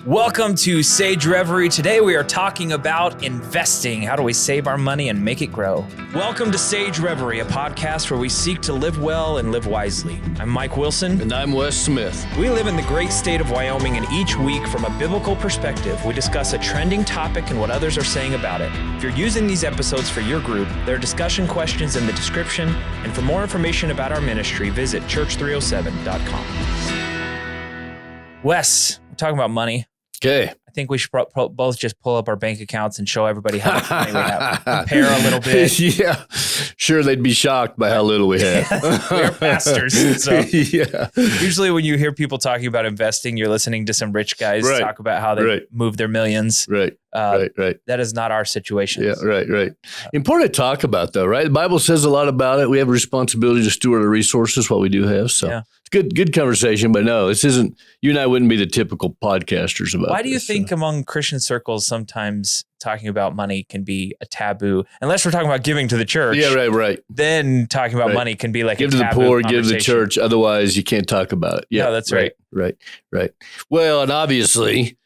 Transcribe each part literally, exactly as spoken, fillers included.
Welcome to Sage Reverie. Today we are talking about investing. How do we save our money and make it grow? Welcome to Sage Reverie, a podcast where we seek to live well and live wisely. I'm Mike Wilson. And I'm Wes Smith. We live in the great state of Wyoming, and each week from a biblical perspective, we discuss a trending topic and what others are saying about it. If you're using these episodes for your group, there are discussion questions in the description. And for more information about our ministry, visit church three oh seven dot com. Wes, we're talking about money. Okay. I think we should pro- pro- both just pull up our bank accounts and show everybody how much money we have. Compare a little bit. Yeah. Sure, they'd be shocked by how little we have. We're pastors. So yeah. Usually when you hear people talking about investing, you're listening to some rich guys right. talk about how they right. move their millions. Right. Uh, right. Right. That is not our situation. Yeah. Right. Right. Important to talk about, though, right? The Bible says a lot about it. We have a responsibility to steward our resources, what we do have. So yeah. it's good, good conversation. But no, this isn't, you and I wouldn't be the typical podcasters about Why do you this, think so. among Christian circles sometimes talking about money can be a taboo? Unless we're talking about giving to the church. Yeah, right, right. Then talking about right. money can be like give a to the taboo poor, give to the conversation. church. Otherwise, you can't talk about it. Yeah, no, that's right. Right, right, right. Well, and obviously,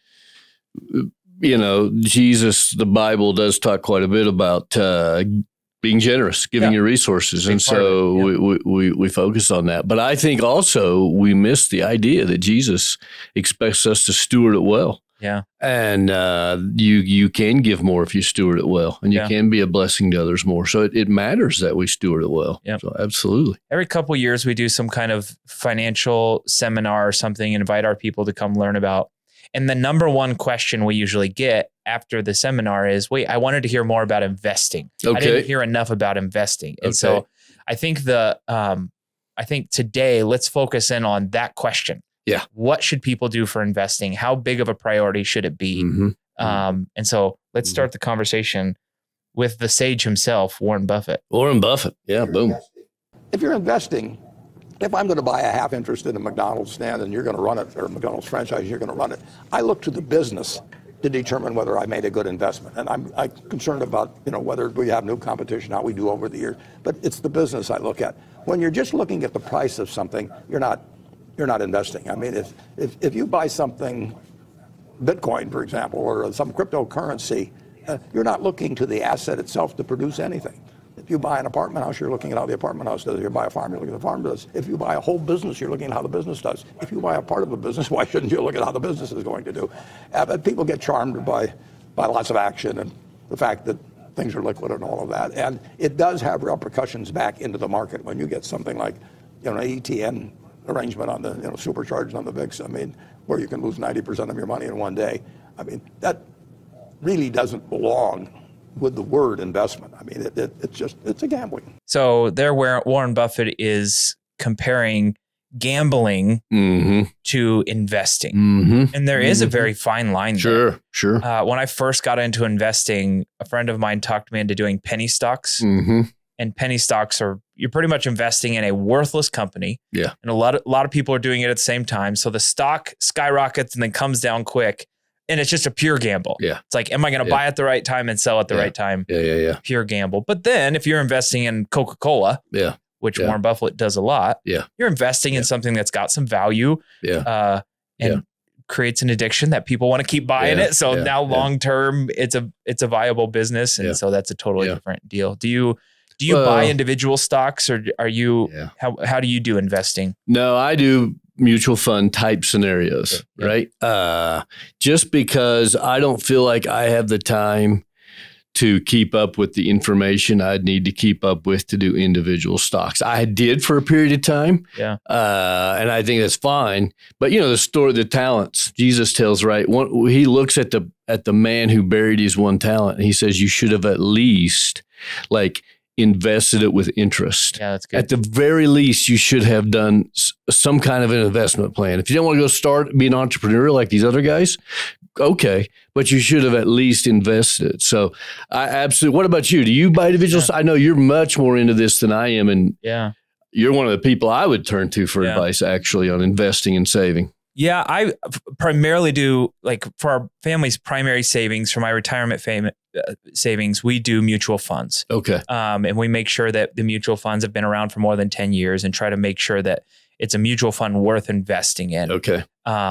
you know, Jesus, the Bible does talk quite a bit about uh, being generous, giving yeah. your resources. And so yeah. we, we, we focus on that. But I think also we miss the idea that Jesus expects us to steward it well. Yeah. And uh, you you can give more if you steward it well, and you yeah. can be a blessing to others more. So it, it matters that we steward it well. Yep. So absolutely. Every couple of years, we do some kind of financial seminar or something, and invite our people to come learn about. And the number one question we usually get after the seminar is, wait, I wanted to hear more about investing. Okay. I didn't hear enough about investing. And okay. so I think the, um, I think today, let's focus in on that question. Yeah. What should people do for investing? How big of a priority should it be? Mm-hmm. Um, and so let's Mm-hmm. start the conversation with the sage himself, Warren Buffett. Warren Buffett. Yeah, boom. If you're investing, if I'm going to buy a half interest in a McDonald's stand and you're going to run it, or a McDonald's franchise, you're going to run it, I look to the business to determine whether I made a good investment. And I'm, I'm concerned about, you know, whether we have new competition, how we do over the years. But it's the business I look at. When you're just looking at the price of something, you're not you're not investing. I mean, if if, if you buy something, Bitcoin, for example, or some cryptocurrency, uh, you're not looking to the asset itself to produce anything. If you buy an apartment house, you're looking at how the apartment house does. If you buy a farm, you're looking at the farm does. If you buy a whole business, you're looking at how the business does. If you buy a part of a business, why shouldn't you look at how the business is going to do? Uh, but people get charmed by, by lots of action and the fact that things are liquid and all of that. And it does have repercussions back into the market when you get something like, you know, an E T N arrangement on the, you know, supercharged on the V I X. I mean, where you can lose ninety percent of your money in one day. I mean, that really doesn't belong with the word investment. I mean, it, it, it's just, it's a gambling. So there where Warren Buffett is comparing gambling mm-hmm. to investing. Mm-hmm. And there is mm-hmm. a very fine line Sure, there. sure. Uh, when I first got into investing, a friend of mine talked me into doing penny stocks. Mm-hmm. And penny stocks are, you're pretty much investing in a worthless company. Yeah. And a lot of, a lot of people are doing it at the same time. So the stock skyrockets and then comes down quick. And it's just a pure gamble. Yeah. It's like, am I going to yeah. buy at the right time and sell at the yeah. right time? Yeah, yeah, yeah. Pure gamble. But then if you're investing in Coca-Cola, yeah. which yeah. Warren Buffett does a lot, yeah. you're investing yeah. in something that's got some value yeah. uh, and yeah. creates an addiction that people want to keep buying yeah. it. So yeah. now yeah. long-term, it's a it's a viable business. And yeah. so that's a totally yeah. different deal. Do you do you well, buy individual stocks or are you, yeah. how how do you do investing? No, I do mutual fund type scenarios, okay. yeah. right? Uh, just because I don't feel like I have the time to keep up with the information I'd need to keep up with to do individual stocks. I did for a period of time. Yeah. Uh, and I think that's fine. But you know, the story, the talents, Jesus tells, right? One, he looks at the, at the man who buried his one talent and he says, you should have at least like invested it with interest. Yeah, that's good. At the very least, you should have done s- some kind of an investment plan. If you don't want to go start be an entrepreneur like these other guys, okay, but you should have at least invested. So I absolutely, what about you? Do you buy individuals? Yeah. I know you're much more into this than I am. And yeah. you're one of the people I would turn to for Yeah. advice actually on investing and saving. Yeah, I primarily do, like, for our family's primary savings, for my retirement fam- uh, savings, we do mutual funds. Okay. Um, and we make sure that the mutual funds have been around for more than ten years and try to make sure that it's a mutual fund worth investing in. Okay. Um,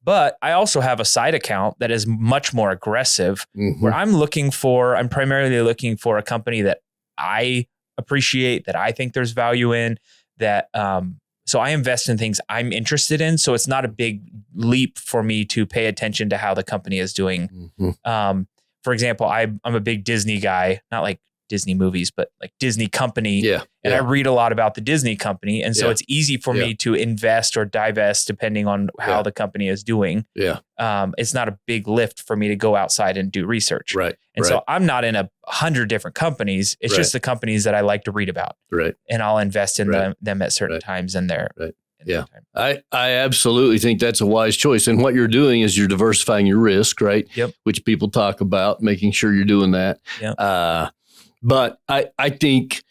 But I also have a side account that is much more aggressive, Mhm. where I'm looking for, I'm primarily looking for a company that I appreciate, that I think there's value in, that, um, so I invest in things I'm interested in. So it's not a big leap for me to pay attention to how the company is doing. Mhm. Um, for example, I, I'm a big Disney guy, not like Disney movies, but like Disney company. Yeah. And yeah. I read a lot about the Disney company. And so Yeah. it's easy for Yeah. me to invest or divest depending on how Yeah. the company is doing. Yeah. Um, it's not a big lift for me to go outside and do research. Right. And right. so I'm not in a hundred different companies. It's Right. just the companies that I like to read about. Right. And I'll invest in Right. them, them at certain Right. times in their. Right. in their Yeah. time. I, I absolutely think that's a wise choice. And what you're doing is you're diversifying your risk, right? Yep. Which people talk about, making sure you're doing that. Yep. Uh, but I, I think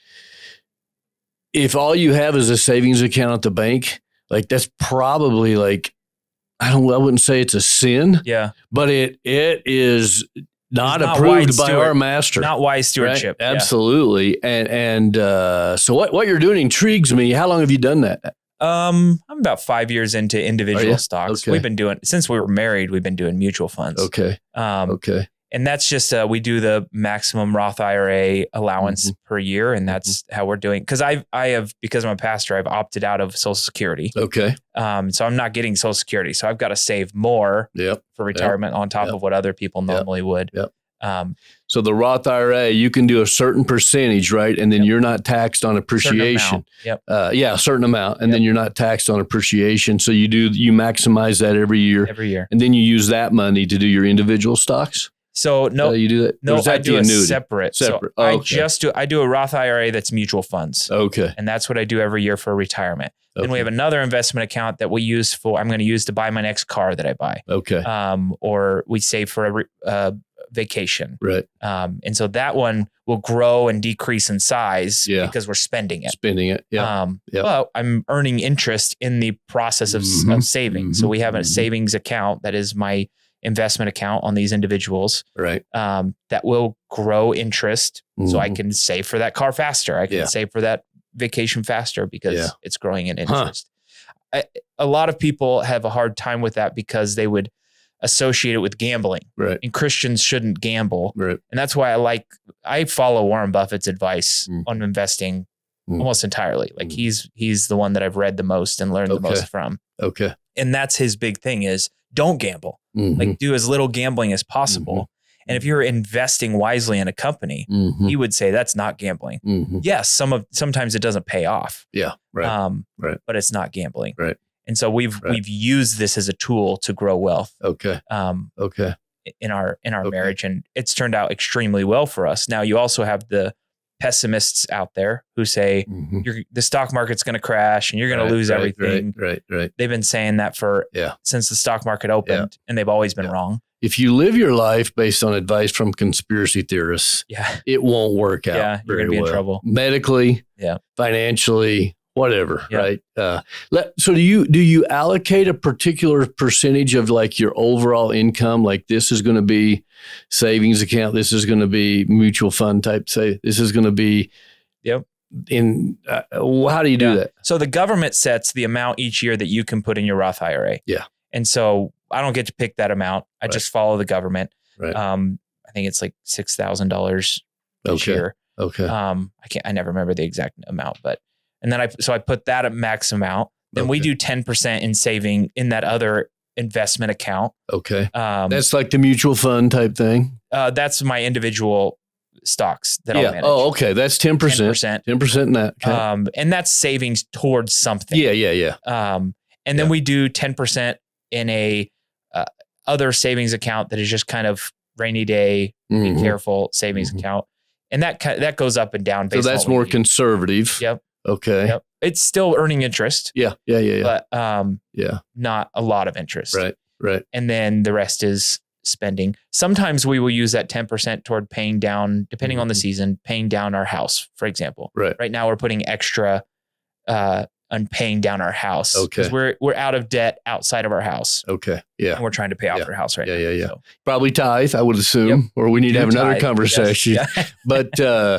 if all you have is a savings account at the bank, like that's probably like, I don't, I wouldn't say it's a sin, Yeah. but it, it is not It's not approved wise by steward- our master. Not wise right? stewardship. Yeah. Absolutely. And, and, uh, so what, what you're doing intrigues me. How long have you done that? Um, I'm about five years into Are individual you? stocks. Okay. We've been doing, since we were married, we've been doing mutual funds. Okay. Um, Okay. And that's just, uh, we do the maximum Roth I R A allowance Mhm. per year. And that's how we're doing. Cause I, I have, because I'm a pastor, I've opted out of Social Security. Okay. Um, so I'm not getting Social Security. So I've got to save more Yep. for retirement on top Yep. of what other people Yep. normally would. Yep. Um, So the Roth I R A, you can do a certain percentage, right? And then Yep. you're not taxed on certain appreciation. amount. Yep. Uh, yeah, a certain amount. And Yep. then you're not taxed on appreciation. So you do, you maximize that every year. Every year. And then you use that money to do your individual stocks. So no, Uh, you do that? Or no, is that I the do a annuity? separate. Separate. So Oh, I okay. just do, I do a Roth I R A that's mutual funds. Okay. And that's what I do every year for retirement. Then we Okay. have another investment account that we use for, I'm going to use to buy my next car that I buy. Okay. Um, or we save for a re- uh, vacation. Right. Um, and so that one will grow and decrease in size Yeah. because we're spending it. Spending it. Yeah. Um, Yep. But I'm earning interest in the process of, Mhm. of saving. So Mhm. we have a Mhm. savings account that is my investment account on these individuals right. um, that will grow interest. So I Mhm. can save for that car faster. I can Yeah. save for that vacation faster because Yeah. it's growing in Huh. interest. I, a lot of people have a hard time with that because they would associate it with gambling, Right. and Christians shouldn't gamble. Right. And that's why I like, I follow Warren Buffett's advice Mm. on investing Mm. almost entirely. Like Mm. he's, he's the one that I've read the most and learned Okay. the most from. Okay. And that's his big thing is don't gamble, Mhm. like do as little gambling as possible. And if you're investing wisely in a company, Mhm. he would say that's not gambling. Mhm. Yes, some of, sometimes it doesn't pay off. Yeah. Right. Um, Right. but it's not gambling. Right. And so we've, Right. we've used this as a tool to grow wealth. okay. Um, Okay. in our in our Okay. marriage, and it's turned out extremely well for us. Now you also have the pessimists out there who say Mhm. you're, the stock market's going to crash and you're going Right, to lose right, everything. Right. Right. Right. They've been saying that for Yeah. since the stock market opened, and they've always been Yeah. wrong. If you live your life based on advice from conspiracy theorists, Yeah, it won't work out. Yeah, you're very gonna be in well. trouble. Medically, Yeah. financially, whatever. Yeah. Right. Uh, let, so do you do you allocate a particular percentage of like your overall income? Like this is going to be savings account. This is going to be mutual fund type. Say this is going to be. Yep. In uh, how do you do Yeah. that? So the government sets the amount each year that you can put in your Roth I R A. Yeah. And so I don't get to pick that amount. I Right. just follow the government. Right. Um, I think it's like six thousand dollars each Okay. year. Okay. Um, I can't, I never remember the exact amount, but, and then I, so I put that at max amount. Then we Okay. do ten percent in saving in that other investment account. Okay. Um, That's like the mutual fund type thing. uh, that's my individual stocks that I'll Yeah. manage. Oh, okay. That's ten ten percent. percent. Ten percent in that. Okay. Um, and that's savings towards something. yeah. Yeah. Yeah. Um, and then Yeah. we do ten percent in a uh, other savings account that is just kind of rainy day, be Mhm. careful savings Mhm. account. And that ki- that goes up and down. So Based that's on what more we do. conservative. Yep. Okay. Yep. It's still earning interest, Yeah. Yeah. Yeah. Yeah. but um, yeah. not a lot of interest. Right. Right. And then the rest is spending. Sometimes we will use that ten percent toward paying down, depending on the Mhm. season, paying down our house, for example. Right. Right now we're putting extra uh, on paying down our house. Okay. Because we're we're out of debt outside of our house. Okay. Yeah. And we're trying to pay off Yeah. our house right Yeah, now. yeah, yeah. So, Probably tithe, I would assume, Yep. or we need to have do another tithe, conversation. yes. Yeah. But uh,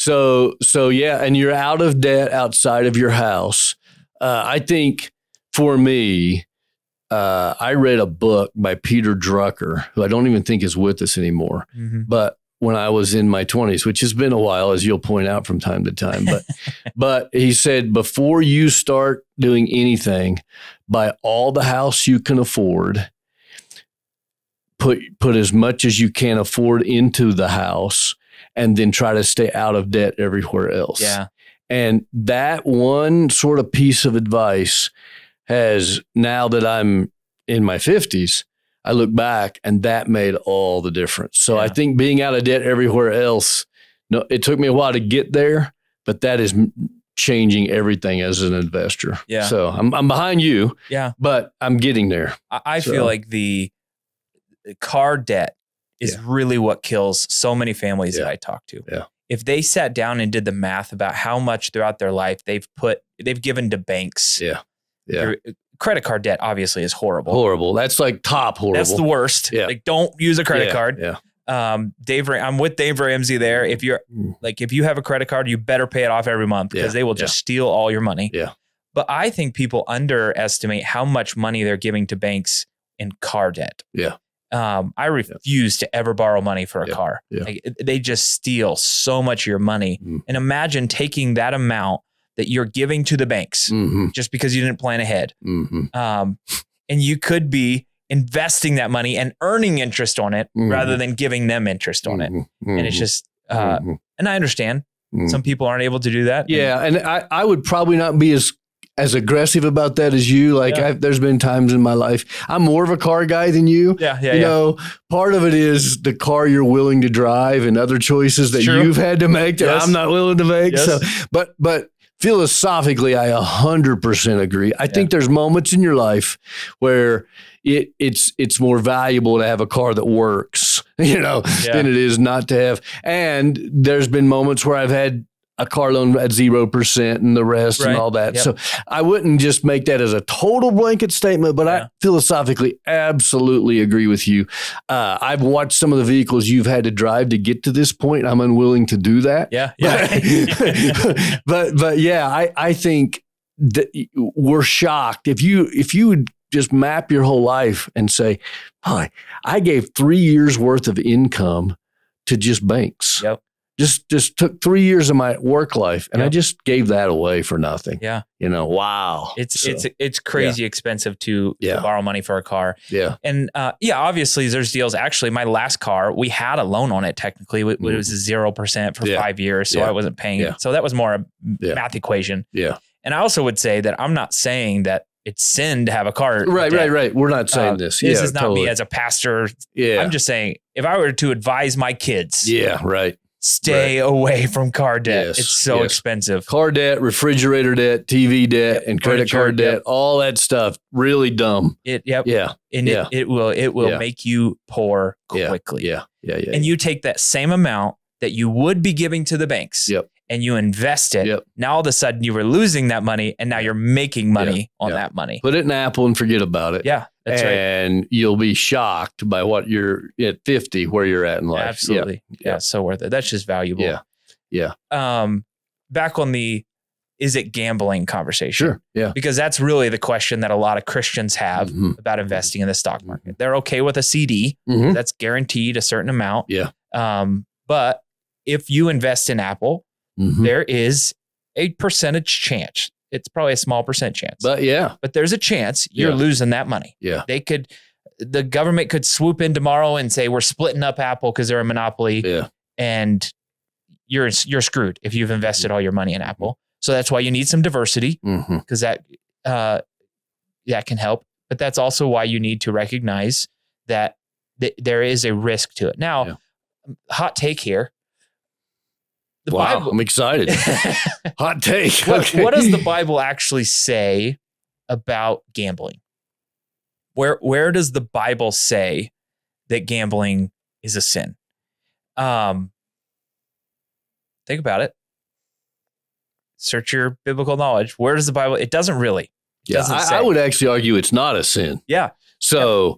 so so yeah, and you're out of debt outside of your house. Uh, I think for me, uh, I read a book by Peter Drucker, who I don't even think is with us anymore. Mm-hmm. But when I was in my twenties, which has been a while, as you'll point out from time to time, but but he said, before you start doing anything, buy all the house you can afford, put put as much as you can afford into the house, and then try to stay out of debt everywhere else. Yeah. And that one sort of piece of advice has, now that I'm in my fifties, I look back and that made all the difference. So Yeah. I think being out of debt everywhere else, no, it took me a while to get there, but that is m- changing everything as an investor. Yeah. So I'm, I'm behind you, Yeah. but I'm getting there. I, I So- feel like the car debt is Yeah. really what kills so many families Yeah. that I talk to. Yeah. If they sat down and did the math about how much throughout their life they've put, they've given to banks. Yeah. Yeah. Your credit card debt obviously is horrible. Horrible. That's like top horrible. That's the worst. Yeah. Like, don't use a credit Yeah, card. Yeah. Um, Dave, Ram- I'm with Dave Ramsey there. If you're Mm. like, if you have a credit card, you better pay it off every month because Yeah, they will just steal all your money. Yeah. But I think people underestimate how much money they're giving to banks in car debt. Yeah. Um, I refuse to ever borrow money for a Yeah, car. yeah. Like, it- they just steal so much of your money. Mm. And imagine taking that amount that you're giving to the banks Mm-hmm. just because you didn't plan ahead. Mm-hmm. Um, and you could be investing that money and earning interest on it Mhm. rather than giving them interest on it. Mm-hmm. And it's just, uh, Mhm. and I understand Mhm. some people aren't able to do that. Yeah, and I, I would probably not be as as aggressive about that as you. Like, Yeah. I've, there's been times in my life I'm more of a car guy than you. Yeah. Yeah. you yeah. know, part of it is the car you're willing to drive and other choices that True. you've had to make that Yes. I'm not willing to make. Yes. So, but but philosophically, I a hundred percent agree. I think there's moments in your life where it it's it's more valuable to have a car that works, you know, Yeah. than it is not to have. And there's been moments where I've had a car loan at zero percent and the rest Right. and all that. Yep. So I wouldn't just make that as a total blanket statement, but Yeah. I philosophically absolutely agree with you. Uh, I've watched some of the vehicles you've had to drive to get to this point. I'm unwilling to do that. Yeah. Yeah. But, but, but yeah, I, I think that we're shocked. If you, if you would just map your whole life and say, oh, I gave three years worth of income to just banks. Yep. Just just took three years of my work life and I Yep. just gave that away for nothing. Yeah. You know, wow. It's, So, it's, it's crazy expensive to, Yeah. to borrow money for a car. yeah. And uh, yeah, obviously there's deals. Actually, my last car, we had a loan on it technically. It, it was zero percent for Yeah. five years. So Yeah. I wasn't paying Yeah. it. So that was more a Yeah. math equation. Yeah. And I also would say that I'm not saying that it's sin to have a car. Right, debt. right, right. We're not saying Uh, this. This yeah, is not totally. me as a pastor. Yeah. I'm just saying if I were to advise my kids, yeah, right. stay away from car debt. Yes, It's so yes. expensive. Car debt, refrigerator debt, T V debt, and credit furniture, card debt, yep. all that stuff. Really dumb. It, yep. Yeah. And yeah. it, it will, it will Yeah. make you poor Yeah. quickly. Yeah. Yeah. Yeah. And you take that same amount that you would be giving to the banks Yep. and you invest it. Yep. Now all of a sudden you were losing that money and now you're making money Yeah. on Yeah. that money. Put it in Apple and forget about it. Yeah, that's right. and you'll be shocked by what you're at fifty, where you're at in life. Absolutely. Yeah. Yeah. So worth it. That's just valuable. Yeah. Yeah. Um, back on the, is it gambling conversation? Sure. Yeah. Because that's really the question that a lot of Christians have Mhm. about investing in the stock market. They're okay with a C D Mhm. that's guaranteed a certain amount. Yeah. Um, but if you invest in Apple, Mhm. there is a percentage chance. It's probably a small percent chance, but, But yeah. there's a chance you're Yeah. losing that money. Yeah. They could, the government could swoop in tomorrow and say, we're splitting up Apple because they're a monopoly, Yeah. and you're, you're screwed if you've invested all your money in Apple. So that's why you need some diversity, Mm-hmm. because that, uh, that can help. But that's also why you need to recognize that th- there is a risk to it. Now, Yeah. hot take here. The Wow. Bible, I'm excited. Hot take. what, Okay. what does the Bible actually say about gambling? Where where does the Bible say that gambling is a sin? Um, think about it. Search your biblical knowledge. Where does the Bible? It doesn't really. Yeah, doesn't I, say. I would actually argue it's not a sin. Yeah. So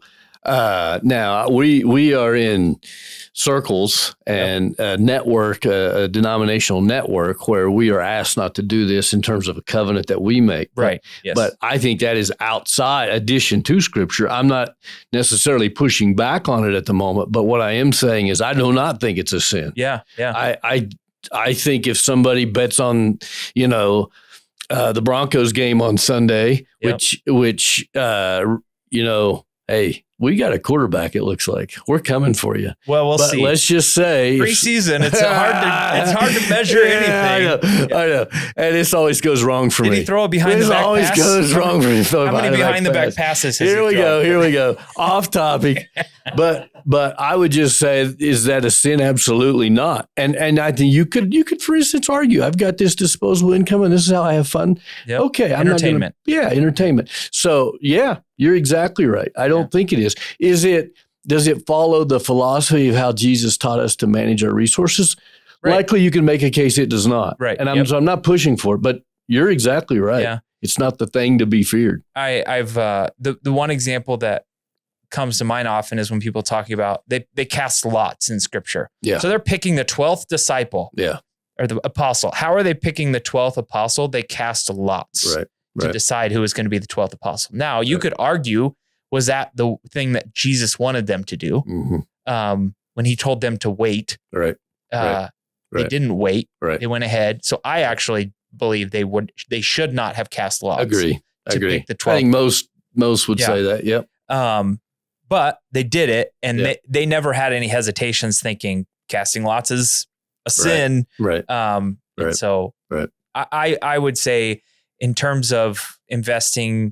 Uh, now we we are in circles and a network, a, a denominational network, where we are asked not to do this in terms of a covenant that we make. Right. But, Yes. but I think that is outside addition to Scripture. I'm not necessarily pushing back on it at the moment, but what I am saying is I do not think it's a sin. Yeah. Yeah. I I I think if somebody bets on, you know, uh, the Broncos game on Sunday, Yep. which which uh, you know, hey, we got a quarterback. It looks like we're coming for you. well, we'll but see. let's just say Preseason, it's hard to it's hard to measure Yeah, anything. I know, I know, and this always goes wrong for Did me. he throw a behind this the back always pass? goes How wrong for me. How many behind the back pass. passes has Here he we thrown? go. Here we go. Off topic, but but I would just say, is that a sin? Absolutely not. And and I think you could you could, for instance, argue, I've got this disposable income, and this is how I have fun. Yep. Okay, I'm Entertainment. not gonna, yeah, entertainment. So yeah, you're exactly right. I don't Yeah. think it is. Is it? Does it follow the philosophy of how Jesus taught us to manage our resources? Right. Likely, you can make a case it does not. Right. And I'm Yep. so I'm not pushing for it, but you're exactly right. Yeah. It's not the thing to be feared. I, I've uh, the the one example that comes to mind often is when people talking about they they cast lots in Scripture. Yeah. So they're picking the twelfth disciple Yeah. or the apostle. How are they picking the twelfth apostle? They cast lots Right. to Right. decide who is going to be the twelfth apostle. Now you Right. could argue, was that the thing that Jesus wanted them to do? Mm-hmm. Um, when he told them to wait, Right. uh, Right. they Right. didn't wait. Right. They went ahead. So I actually believe they would they should not have cast lots. Agree. to Agree. pick the I twelfth. think most most would Yeah. say that. Yep. Um, but they did it, and Yeah. they, they never had any hesitations thinking casting lots is a sin. Right. Um, and Right. so Right. I, I I would say in terms of investing,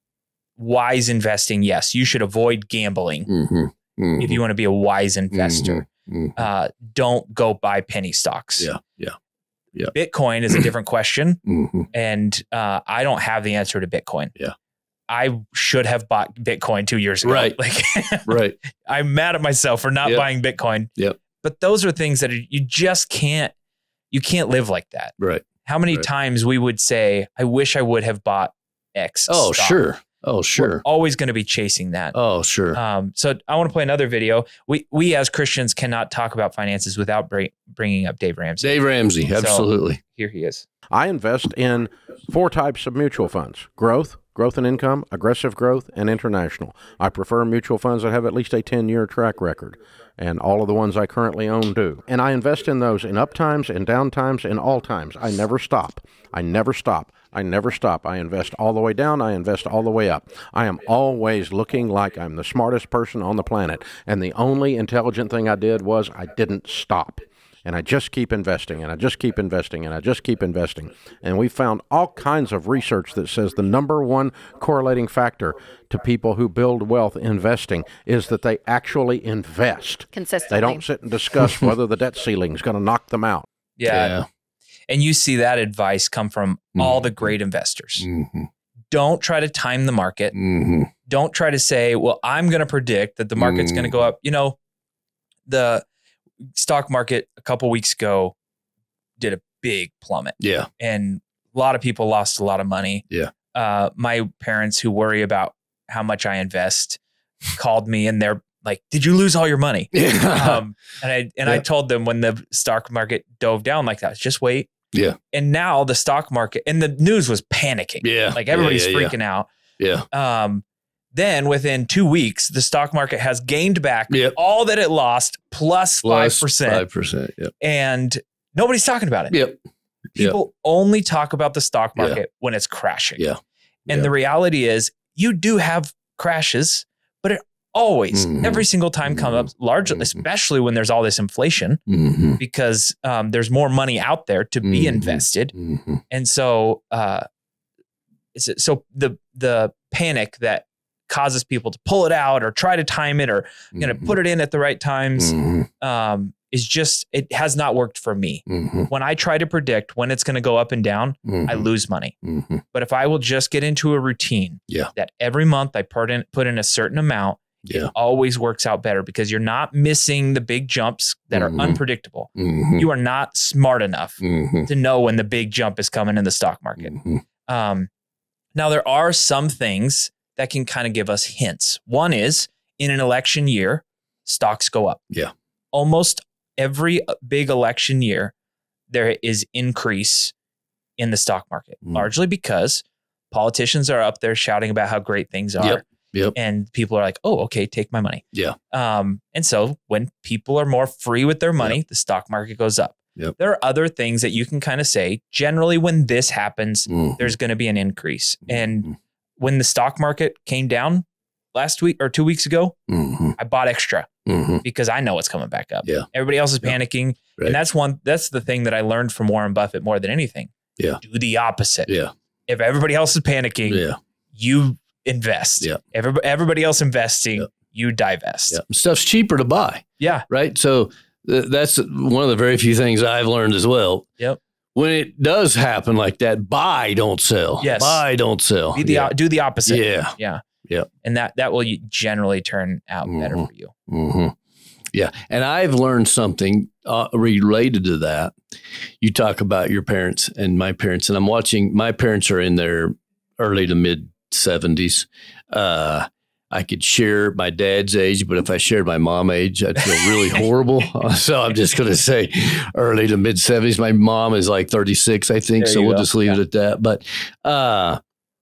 wise investing, yes, you should avoid gambling Mm-hmm. Mm-hmm. if you want to be a wise investor. Mm-hmm. Uh, don't go buy penny stocks. Yeah. Yeah. Yeah. Bitcoin is a different question, Mm-hmm. and uh, I don't have the answer to Bitcoin. Yeah. I should have bought Bitcoin two years ago. Right. Like Right. I'm mad at myself for not Yep. buying Bitcoin. Yep. But those are things that are, you just can't, you can't live like that. Right. How many Right. times we would say, I wish I would have bought X. Oh, stock. sure. Oh, We're sure. always going to be chasing that. Oh, sure. Um, so I want to play another video. We, we as Christians cannot talk about finances without bring, bringing up Dave Ramsey. Dave Ramsey. Absolutely. Here he is. I invest in four types of mutual funds: growth, growth and income, aggressive growth, and international. I prefer mutual funds that have at least a ten-year track record, and all of the ones I currently own do. And I invest in those in up times, in down times, in all times. I never stop. I never stop. I never stop. I invest all the way down. I invest all the way up. I am always looking like I'm the smartest person on the planet. And the only intelligent thing I did was I didn't stop. And I just keep investing, and I just keep investing, and I just keep investing. And we found all kinds of research that says the number one correlating factor to people who build wealth investing is that they actually invest. Consistently. They don't sit and discuss whether the debt ceiling is going to knock them out. Yeah. And you see that advice come from all the great investors. Mm-hmm. Don't try to time the market. Mm-hmm. Don't try to say, well, I'm going to predict that the market's going to go up. You know, the stock market a couple weeks ago did a big plummet, Yeah. and a lot of people lost a lot of money. Yeah. Uh, my parents, who worry about how much I invest, called me, and they're like, "Did you lose all your money?" um, and I and I Yeah. told them when the stock market dove down like that, just wait. Yeah. And now the stock market and the news was panicking. Yeah. Like everybody's Yeah, yeah, yeah. freaking out. Yeah. Um, then within two weeks, the stock market has gained back Yep. all that it lost plus five Plus percent, Five percent. Yep. and nobody's talking about it. Yep. People only talk about the stock Yeah. market when it's crashing. Yeah. And Yeah. the reality is, you do have crashes, but it always, Mhm. every single time comes up, largely, Mhm. especially when there's all this inflation, Mm-hmm. because um, there's more money out there to be Mhm. invested. Mm-hmm. And so, uh, it's, so the the panic that causes people to pull it out or try to time it or you know put it in at the right times Mm-hmm. um, is just, it has not worked for me. Mm-hmm. When I try to predict when it's going to go up and down, I lose money. Mm-hmm. But if I will just get into a routine Yeah. that every month I put in put in a certain amount, Yeah. it always works out better because you're not missing the big jumps that Mhm. are unpredictable. Mm-hmm. You are not smart enough Mm-hmm. to know when the big jump is coming in the stock market. Mm-hmm. Um, now, there are some things that can kind of give us hints. One is in an election year, stocks go up. Yeah. Almost every big election year, there is increase in the stock market, Mm. largely because politicians are up there shouting about how great things are. Yep. Yep. And people are like, oh, okay, take my money. Yeah. Um, and so when people are more free with their money, the stock market goes up. Yep. There are other things that you can kind of say. Generally, when this happens, Mhm. there's going to be an increase. And Mhm. when the stock market came down last week or two weeks ago, Mhm. I bought extra Mhm. because I know it's coming back up. Yeah. Everybody else is Yeah. panicking. Right. And that's one, that's the thing that I learned from Warren Buffett more than anything. Yeah. Do the opposite. Yeah. If everybody else is panicking, Yeah. you invest. Yeah. Every, everybody else investing, Yeah. you divest. Yeah. Stuff's cheaper to buy. Yeah. Right. So th- that's one of the very few things I've learned as well. Yep. When it does happen like that, buy, don't sell. Yes. Buy, don't sell. Be the, yeah. do the opposite. Yeah. Yeah. Yeah. And that, that will generally turn out better Mhm. for you. Mm-hmm. Yeah. And I've learned something uh, related to that. You talk about your parents and my parents, and I'm watching, my parents are in their early to mid seventies. Uh, I could share my dad's age, but if I shared my mom age, I'd feel really horrible. So I'm just going to say early to mid seventies. My mom is like thirty-six, I think. There So you we'll go. just leave it Yeah. at that. But uh,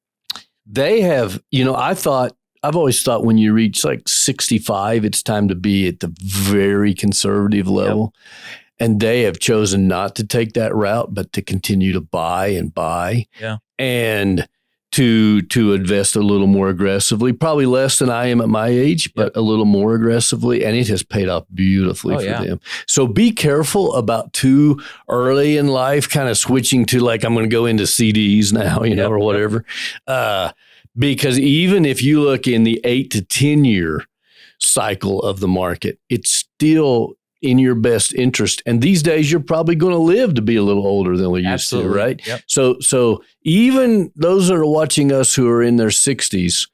they have, you know, I thought, I've always thought when you reach like sixty-five, it's time to be at the very conservative level. And they have chosen not to take that route, but to continue to buy and buy. Yeah. And to to invest a little more aggressively, probably less than I am at my age, but a little more aggressively. And it has paid off beautifully Oh, for yeah. them. So be careful about too early in life, kind of switching to like, I'm going to go into C Ds now, you know, Yep, or yep. whatever. Uh, because even if you look in the eight to ten year cycle of the market, it's still in your best interest. And these days, you're probably going to live to be a little older than we used Absolutely. to, right? Yep. So, so even those that are watching us who are in their sixties,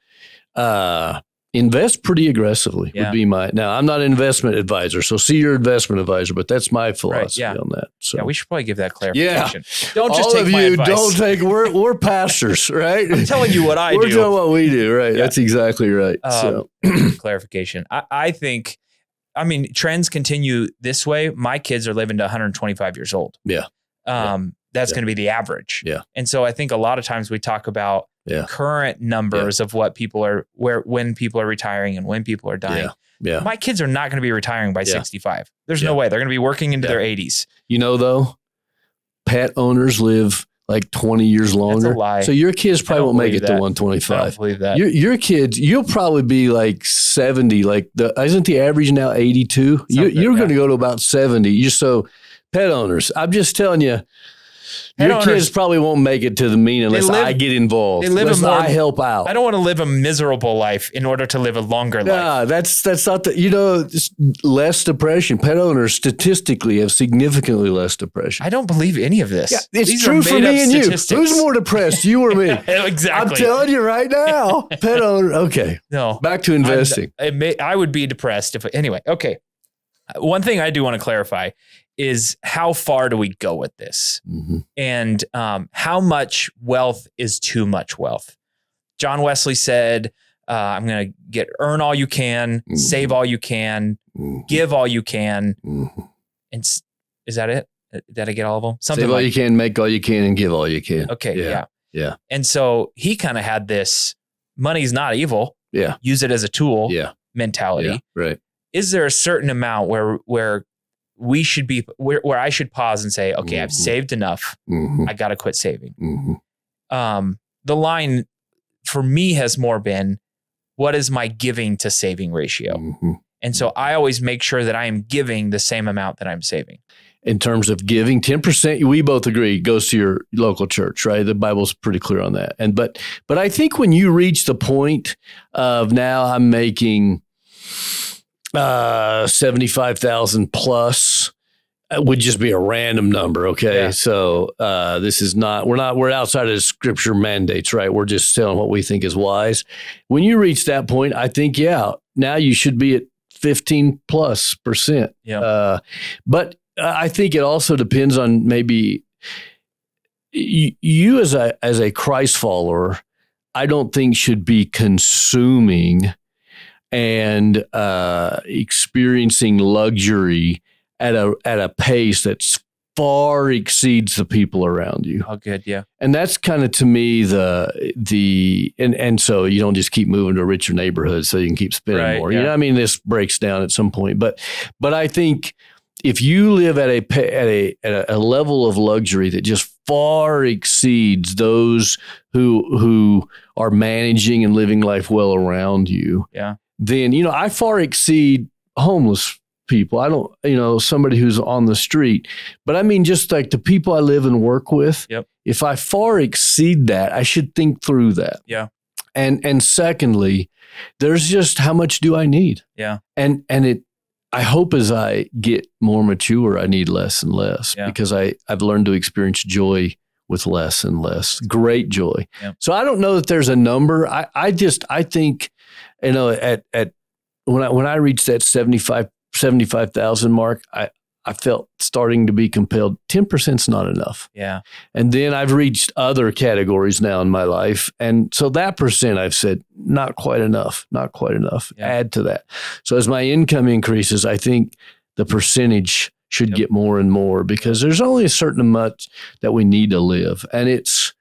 uh, invest pretty aggressively Yeah. would be my, now I'm not an investment advisor, so see your investment advisor, but that's my philosophy yeah. on that. So Yeah, we should probably give that clarification. Yeah. Don't just all take of my you advice. don't take, we're, we're pastors, right? I'm telling you what I we're do. doing what we do, right? Yeah. That's exactly right. so Um, clarification. I, I think, I mean, trends continue this way. My kids are living to one hundred twenty-five years old. Yeah. Um, That's Yeah. going to be the average. Yeah. And so I think a lot of times we talk about Yeah. current numbers of what people are, where, when people are retiring and when people are dying. Yeah. Yeah. My kids are not going to be retiring by Yeah. sixty-five. There's Yeah. no way. They're going to be working into Yeah. their eighties. You know, though, pet owners live like twenty years longer. lie. So your kids probably don't won't make believe it to that. one I don't twenty-five. believe that. Your, your kids, you'll probably be like seventy. Like the isn't the average now eighty-two? You, Something, you're yeah. going to go to about seventy. You so pet owners. I'm just telling you, Pet your owners- kids probably won't make it to the mean unless live- I get involved. they live a unless more- I help out. I don't want to live a miserable life in order to live a longer life. Nah, that's that's not the, you know, it's less depression. Pet owners statistically have significantly less depression. I don't believe any of this. Yeah, it's These true are for made-up me and you. statistics. Who's more depressed, you or me? Exactly. I'm telling you right now, pet owner. Okay, No. back to investing. I'm- it may, I would be depressed if anyway. Okay. One thing I do want to clarify is how far do we go with this, Mhm. and um, how much wealth is too much wealth? John Wesley said, uh, "I'm going to get earn all you can, Mhm. save all you can, Mhm. give all you can." Mhm. And s- is that it? Did I get all of them? Something Save all like you can, make all you can, and give all you can. okay, yeah, Yeah. Yeah. And so he kind of had this money's not evil, Yeah, use it as a tool yeah, mentality. yeah. Right. Is there a certain amount where where we should be where, where I should pause and say, okay, I've Mhm. saved enough. Mhm. I got to quit saving. Mhm. Um, the line for me has more been, what is my giving to saving ratio? Mhm. And so I always make sure that I am giving the same amount that I'm saving. In terms of giving, ten percent, we both agree, goes to your local church, right? The Bible's pretty clear on that. And but but I think when you reach the point of now I'm making uh, seventy-five thousand plus, it would just be a random number, okay? Yeah. So uh, this is not, we're not, we're outside of the scripture mandates, right? We're just telling what we think is wise. When you reach that point, I think, yeah, now you should be at fifteen plus percent. Yeah. Uh, but I think it also depends on maybe you, you as a as a Christ follower, I don't think should be consuming and uh, experiencing luxury at a at a pace that's far exceeds the people around you. Oh, good. Yeah. And that's kind of to me the the and and so you don't just keep moving to a richer neighborhood so you can keep spending Right, more. yeah. You know, I mean, this breaks down at some point, but but I think if you live at a pa- at a at a level of luxury that just far exceeds those who who are managing and living life well around you, Yeah. then you know I far exceed homeless people. I don't, you know, somebody who's on the street, but I mean, just like the people I live and work with, Yep. if I far exceed that, I should think through that. Yeah. And, and secondly, there's just how much do I need? Yeah. And, and it, I hope as I get more mature, I need less and less Yeah. because I, I've learned to experience joy with less and less, great joy. Yep. So I don't know that there's a number. I, I just, I think, you know, at, at, when I, when I reached that seventy-five seventy-five thousand mark, I, I felt starting to be compelled. ten percent is not enough. Yeah. And then I've reached other categories now in my life. And so that percent I've said, not quite enough, not quite enough. Yeah. Add to that. So as my income increases, I think the percentage should Yep. get more and more because there's only a certain amount that we need to live. And it's,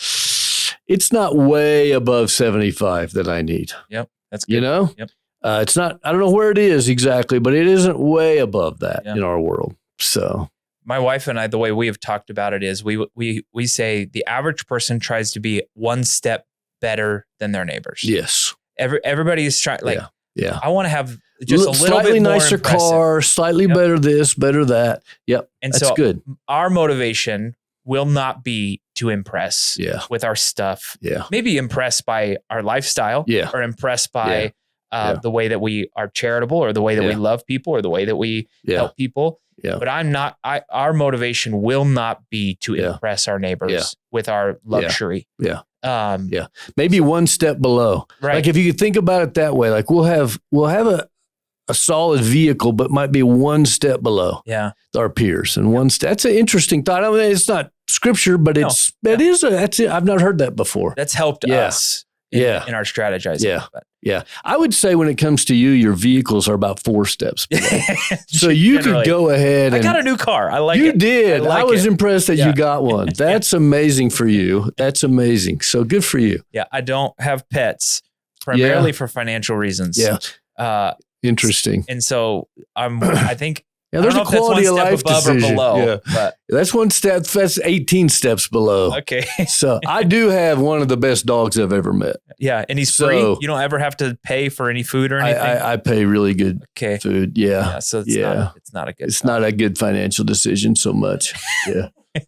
it's not way above seventy-five that I need, Yep. That's good. you know? Yep. Uh, it's not, I don't know where it is exactly, but it isn't way above that Yeah. in our world. So, My wife and I, the way we have talked about it is we we we say the average person tries to be one step better than their neighbors. yes. Every everybody is trying. Like Yeah. Yeah. I want to have just a L- little slightly bit more nicer impressive. car, slightly Yep. better this, better that. Yep. And That's so good. our motivation will not be to impress Yeah. with our stuff. Yeah. Maybe impressed by our lifestyle. Yeah. Or impressed by Yeah. Uh, Yeah. the way that we are charitable, or the way that we Yeah. love people, or the way that we Yeah. help people. Yeah. But I'm not. I our motivation will not be to Yeah. impress our neighbors Yeah. with our luxury. Yeah. Um, Yeah. Maybe one step below. Right. Like if you could think about it that way, like we'll have, we'll have a, a solid vehicle, but might be one step below yeah. our peers. And one step, that's an interesting thought. I mean, it's not scripture, but No. it's, it is a, that's it. I've not heard that before. That's helped Yeah. us. In, Yeah. in our strategizing. Yeah. But- Yeah. I would say when it comes to you, your vehicles are about four steps below. So you could Generally. go ahead I and got a new car. I like you it. did. I I, like was it. impressed that Yeah. you got one. That's amazing for you. That's amazing. So good for you. Yeah. I don't have pets primarily for financial reasons. Yeah. Uh, Interesting. and so I'm. I think. Yeah, I there's don't a know if that's quality of one life step above decision. or below. Yeah. But That's one step. That's eighteen steps below. okay. So I do have one of the best dogs I've ever met. Yeah, and he's So- free. You don't ever have to pay for any food or I, anything. I, I pay really good okay. food. Yeah. Yeah. So it's Yeah. not. It's not a good. It's not a good financial decision so much. Yeah.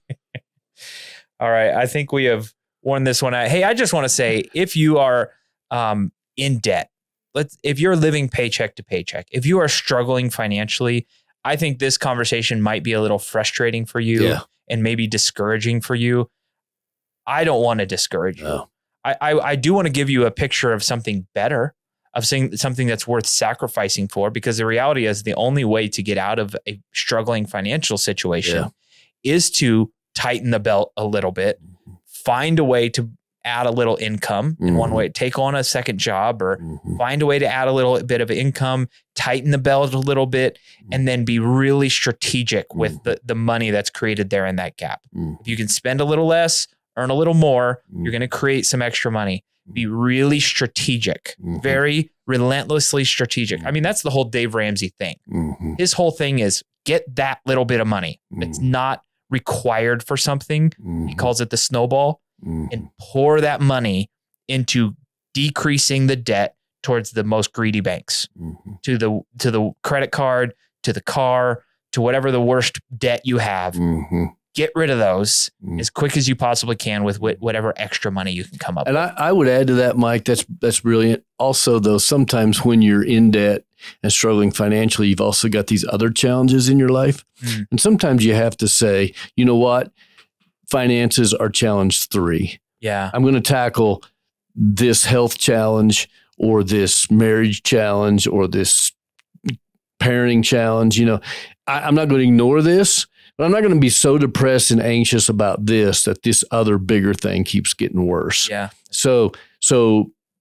All right. I think we have worn this one out. Hey, I just want to say, if you are um, in debt, let's if you're living paycheck to paycheck, if you are struggling financially, I think this conversation might be a little frustrating for you Yeah. and maybe discouraging for you. I don't want to discourage you. No. I, I, I do want to give you a picture of something better, of saying something that's worth sacrificing for, because the reality is the only way to get out of a struggling financial situation Yeah. is to tighten the belt a little bit, find a way to add a little income in one Mhm. way, take on a second job, or Mhm. find a way to add a little bit of income, tighten the belt a little bit, and then be really strategic with the, the money that's created there in that gap. Mhm. If you can spend a little less, earn a little more, Mhm. you're going to create some extra money. Be really strategic, Mhm. very relentlessly strategic. I mean, that's the whole Dave Ramsey thing. Mhm. His whole thing is get that little bit of money. It's Mhm. not required for something. He Mhm. calls it the snowball, Mhm. and pour that money into decreasing the debt towards the most greedy banks, Mhm. to the to the credit card, to the car, to whatever the worst debt you have. Mhm. Get rid of those Mhm. as quick as you possibly can with wh- whatever extra money you can come up And with. I, I would add to that, Mike, that's that's brilliant. Also, though, sometimes when you're in debt and struggling financially, you've also got these other challenges in your life. Mm. And sometimes you have to say, you know what? Finances are challenge three. Yeah. I'm going to tackle this health challenge or this marriage challenge or this parenting challenge. You know, I, I'm not going to ignore this, but I'm not going to be so depressed and anxious about this that this other bigger thing keeps getting worse. Yeah. So, so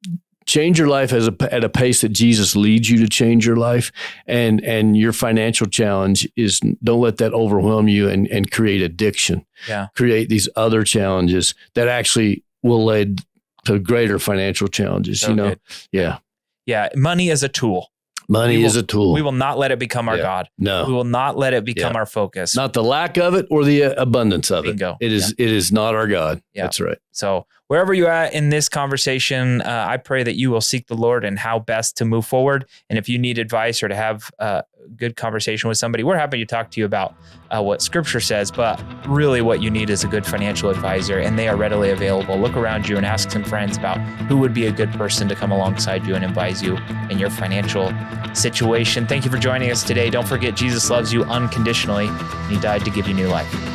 change your life as a, at a pace that Jesus leads you to change your life. And and your financial challenge is, don't let that overwhelm you and, and create addiction. Yeah. Create these other challenges that actually will lead to greater financial challenges, So you know? good. Yeah. Yeah. Money is a tool. Money We is will- a tool. We will not let it become our Yeah. God. No. We will not let it become Yeah. our focus. Not the lack of it or the uh, abundance of Bingo. it. It is it is not our God. Yeah. That's right. So wherever you're at in this conversation, uh, I pray that you will seek the Lord and how best to move forward. And if you need advice or to have a good conversation with somebody, we're happy to talk to you about uh, what Scripture says. But really what you need is a good financial advisor, and they are readily available. Look around you and ask some friends about who would be a good person to come alongside you and advise you in your financial situation. Thank you for joining us today. Don't forget, Jesus loves you unconditionally, and he died to give you new life.